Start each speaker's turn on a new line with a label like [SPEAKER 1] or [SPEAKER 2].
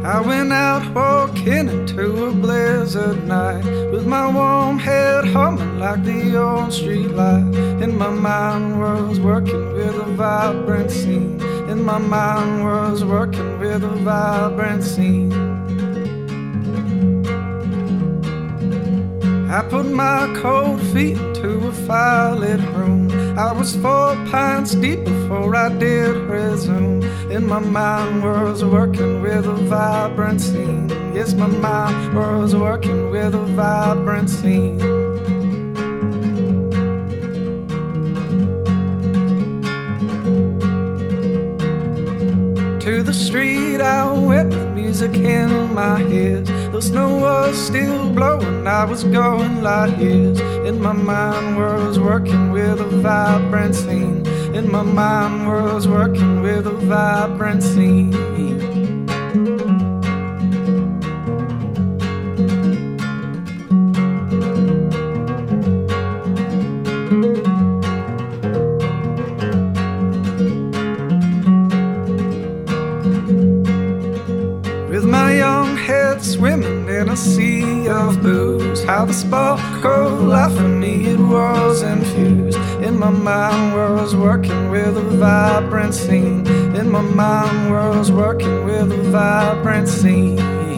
[SPEAKER 1] I went out walking into a blizzard night, with my warm head humming like the old street light. In my mind was working with a vibrant scene. In my mind was working with a vibrant scene. I put my cold feet into a firelit room. I was 4 pints deep before I did resume. In my mind was working with a vibrant scene. Yes, my mind was working with a vibrant scene. To the street I went with music in my ears. The snow was still blowing, I was going light years. In my mind was working with a vibrant scene. In my mind was working with a vibrant scene. With my young head swimming in a sea of booze, how the sparkle life in me it was infused. In my mind was working with a vibrant scene. In my mind was working with a vibrant scene.